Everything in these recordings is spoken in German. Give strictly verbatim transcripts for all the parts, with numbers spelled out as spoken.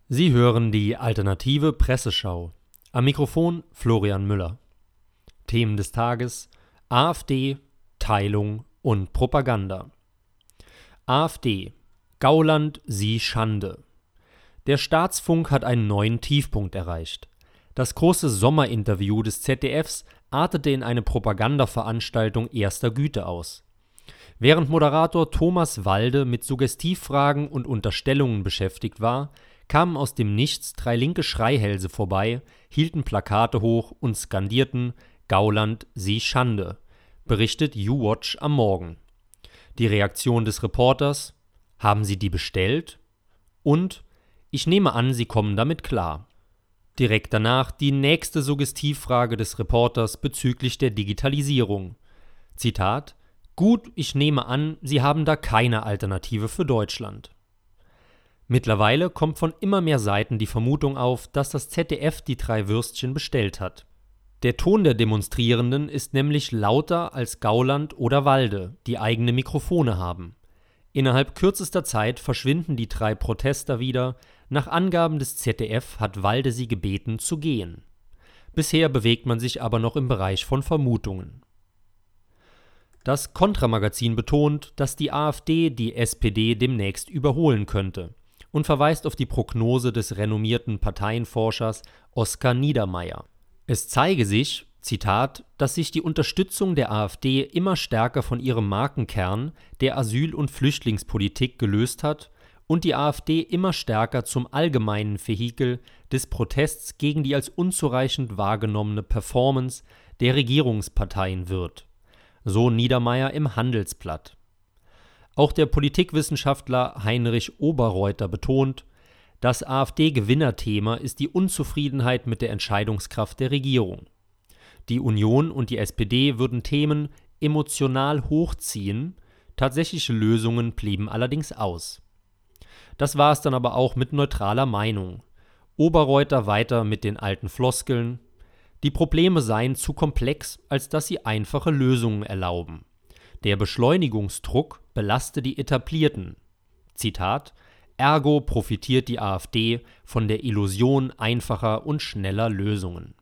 Sie hören die Alternative Presseschau. Am Mikrofon Florian Müller. Themen des Tages: AfD, Teilung und Propaganda. AfD: Gauland, Sie Schande. Der Staatsfunk hat einen neuen Tiefpunkt erreicht. Das große Sommerinterview des Z D Fs artete in eine Propagandaveranstaltung erster Güte aus. Während Moderator Thomas Walde mit Suggestivfragen und Unterstellungen beschäftigt war, kamen aus dem Nichts drei linke Schreihälse vorbei, hielten Plakate hoch und skandierten »Gauland, Sie Schande«, berichtet YouWatch am Morgen. Die Reaktion des Reporters: »Haben Sie die bestellt?« und »Ich nehme an, Sie kommen damit klar«. Direkt danach die nächste Suggestivfrage des Reporters bezüglich der Digitalisierung. Zitat: »Gut, ich nehme an, Sie haben da keine Alternative für Deutschland.« Mittlerweile kommt von immer mehr Seiten die Vermutung auf, dass das Z D F die drei Würstchen bestellt hat. Der Ton der Demonstrierenden ist nämlich lauter als Gauland oder Walde, die eigene Mikrofone haben. Innerhalb kürzester Zeit verschwinden die drei Protester wieder. Nach Angaben des Z D F hat Walde sie gebeten, zu gehen. Bisher bewegt man sich aber noch im Bereich von Vermutungen. Das Kontra-Magazin betont, dass die AfD die S P D demnächst überholen könnte und verweist auf die Prognose des renommierten Parteienforschers Oskar Niedermeyer. Es zeige sich, Zitat, dass sich die Unterstützung der AfD immer stärker von ihrem Markenkern, der Asyl- und Flüchtlingspolitik, gelöst hat und die AfD immer stärker zum allgemeinen Vehikel des Protests gegen die als unzureichend wahrgenommene Performance der Regierungsparteien wird. So Niedermeyer im Handelsblatt. Auch der Politikwissenschaftler Heinrich Oberreuter betont, das AfD-Gewinnerthema ist die Unzufriedenheit mit der Entscheidungskraft der Regierung. Die Union und die S P D würden Themen emotional hochziehen, tatsächliche Lösungen blieben allerdings aus. Das war es dann aber auch mit neutraler Meinung. Oberreuter weiter mit den alten Floskeln: Die Probleme seien zu komplex, als dass sie einfache Lösungen erlauben. Der Beschleunigungsdruck belaste die Etablierten. Zitat: Ergo profitiert die AfD von der Illusion einfacher und schneller Lösungen.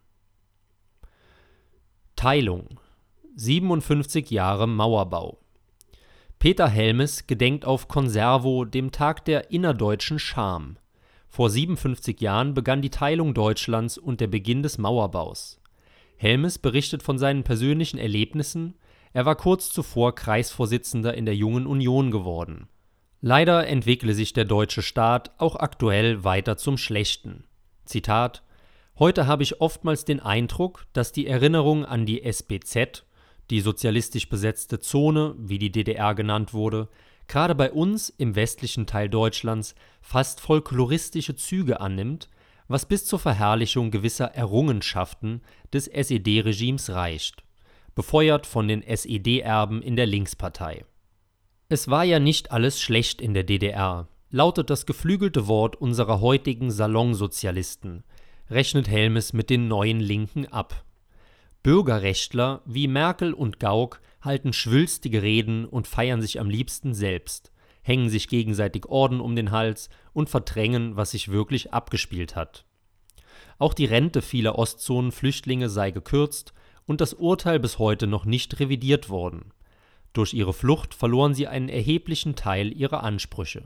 Teilung. siebenundfünfzig Jahre Mauerbau. Peter Helmes gedenkt auf Conservo dem Tag der innerdeutschen Scham. Vor siebenundfünfzig Jahren begann die Teilung Deutschlands und der Beginn des Mauerbaus. Helmes berichtet von seinen persönlichen Erlebnissen. Er war kurz zuvor Kreisvorsitzender in der Jungen Union geworden. Leider entwickle sich der deutsche Staat auch aktuell weiter zum Schlechten. Zitat: Heute habe ich oftmals den Eindruck, dass die Erinnerung an die S B Z, die sozialistisch besetzte Zone, wie die D D R genannt wurde, gerade bei uns im westlichen Teil Deutschlands fast folkloristische Züge annimmt, was bis zur Verherrlichung gewisser Errungenschaften des S E D-Regimes reicht, befeuert von den S E D-Erben in der Linkspartei. Es war ja nicht alles schlecht in der D D R, lautet das geflügelte Wort unserer heutigen Salonsozialisten, rechnet Helmes mit den neuen Linken ab. Bürgerrechtler wie Merkel und Gauck halten schwülstige Reden und feiern sich am liebsten selbst, hängen sich gegenseitig Orden um den Hals und verdrängen, was sich wirklich abgespielt hat. Auch die Rente vieler Ostzonenflüchtlinge sei gekürzt und das Urteil bis heute noch nicht revidiert worden. Durch ihre Flucht verloren sie einen erheblichen Teil ihrer Ansprüche.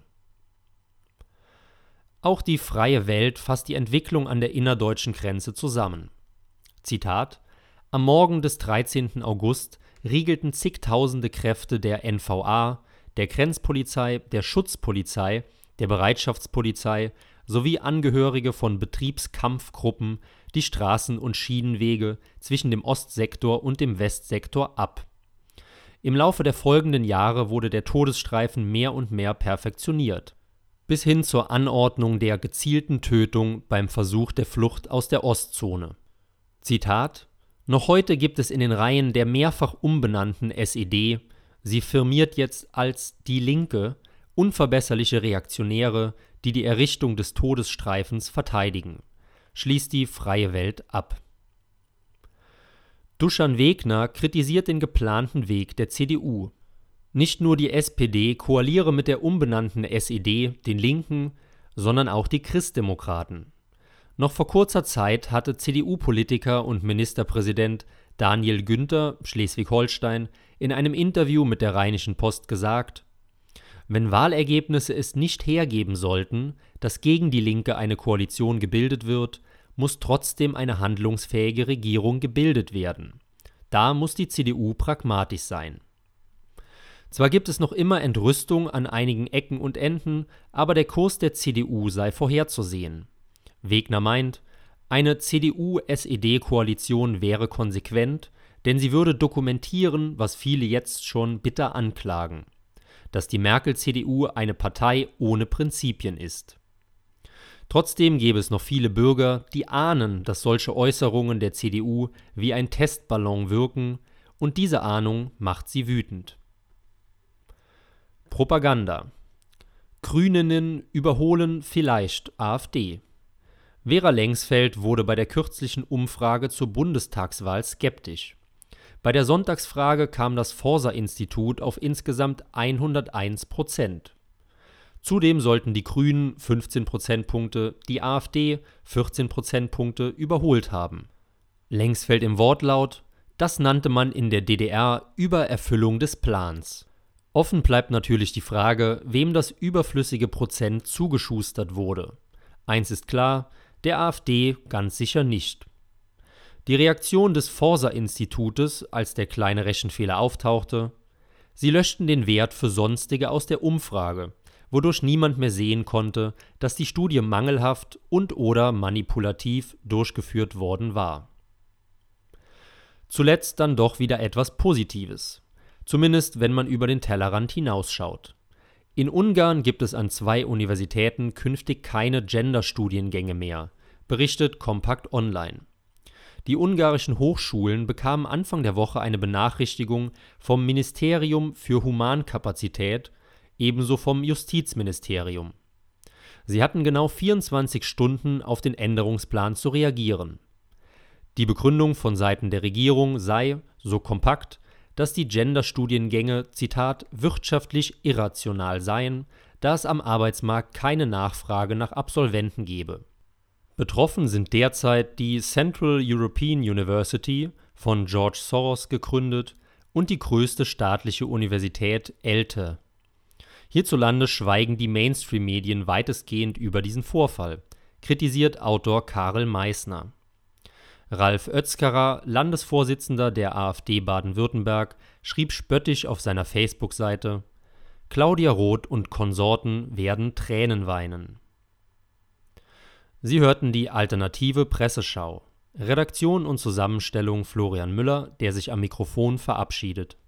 Auch die Freie Welt fasst die Entwicklung an der innerdeutschen Grenze zusammen. Zitat: Am Morgen des dreizehnten August riegelten zigtausende Kräfte der N V A, der Grenzpolizei, der Schutzpolizei, der Bereitschaftspolizei sowie Angehörige von Betriebskampfgruppen die Straßen und Schienenwege zwischen dem Ostsektor und dem Westsektor ab. Im Laufe der folgenden Jahre wurde der Todesstreifen mehr und mehr perfektioniert, bis hin zur Anordnung der gezielten Tötung beim Versuch der Flucht aus der Ostzone. Zitat: Noch heute gibt es in den Reihen der mehrfach umbenannten S E D, sie firmiert jetzt als Die Linke, unverbesserliche Reaktionäre, die die Errichtung des Todesstreifens verteidigen, schließt die Freie Welt ab. Duschan Wegner kritisiert den geplanten Weg der C D U. Nicht nur die S P D koaliere mit der umbenannten S E D, den Linken, sondern auch die Christdemokraten. Noch vor kurzer Zeit hatte C D U-Politiker und Ministerpräsident Daniel Günther, Schleswig-Holstein, in einem Interview mit der Rheinischen Post gesagt: Wenn Wahlergebnisse es nicht hergeben sollten, dass gegen die Linke eine Koalition gebildet wird, muss trotzdem eine handlungsfähige Regierung gebildet werden. Da muss die C D U pragmatisch sein. Zwar gibt es noch immer Entrüstung an einigen Ecken und Enden, aber der Kurs der C D U sei vorherzusehen. Wegner meint, eine C D U-S E D-Koalition wäre konsequent, denn sie würde dokumentieren, was viele jetzt schon bitter anklagen: dass die Merkel-C D U eine Partei ohne Prinzipien ist. Trotzdem gäbe es noch viele Bürger, die ahnen, dass solche Äußerungen der C D U wie ein Testballon wirken, und diese Ahnung macht sie wütend. Propaganda. Grüninnen überholen vielleicht AfD. Vera Lengsfeld wurde bei der kürzlichen Umfrage zur Bundestagswahl skeptisch. Bei der Sonntagsfrage kam das Forsa-Institut auf insgesamt hunderteins Prozent. Zudem sollten die Grünen fünfzehn Prozentpunkte, die AfD vierzehn Prozentpunkte überholt haben. Lengsfeld im Wortlaut: Das nannte man in der D D R Übererfüllung des Plans. Offen bleibt natürlich die Frage, wem das überflüssige Prozent zugeschustert wurde. Eins ist klar: der AfD ganz sicher nicht. Die Reaktion des Forsa-Institutes, als der kleine Rechenfehler auftauchte: Sie löschten den Wert für Sonstige aus der Umfrage, wodurch niemand mehr sehen konnte, dass die Studie mangelhaft und/oder manipulativ durchgeführt worden war. Zuletzt dann doch wieder etwas Positives, zumindest wenn man über den Tellerrand hinausschaut. In Ungarn gibt es an zwei Universitäten künftig keine Gender-Studiengänge mehr, berichtet Kompakt Online. Die ungarischen Hochschulen bekamen Anfang der Woche eine Benachrichtigung vom Ministerium für Humankapazität, ebenso vom Justizministerium. Sie hatten genau vierundzwanzig Stunden auf den Änderungsplan zu reagieren. Die Begründung von Seiten der Regierung sei, so Kompakt, dass die Gender-Studiengänge, Zitat, wirtschaftlich irrational seien, da es am Arbeitsmarkt keine Nachfrage nach Absolventen gebe. Betroffen sind derzeit die Central European University, von George Soros gegründet, und die größte staatliche Universität ELTE. Hierzulande schweigen die Mainstream-Medien weitestgehend über diesen Vorfall, kritisiert Autor Karel Meissner. Ralf Özkarer, Landesvorsitzender der AfD Baden-Württemberg, schrieb spöttisch auf seiner Facebook-Seite: Claudia Roth und Konsorten werden Tränen weinen. Sie hörten die alternative Presseschau. Redaktion und Zusammenstellung Florian Müller, der sich am Mikrofon verabschiedet.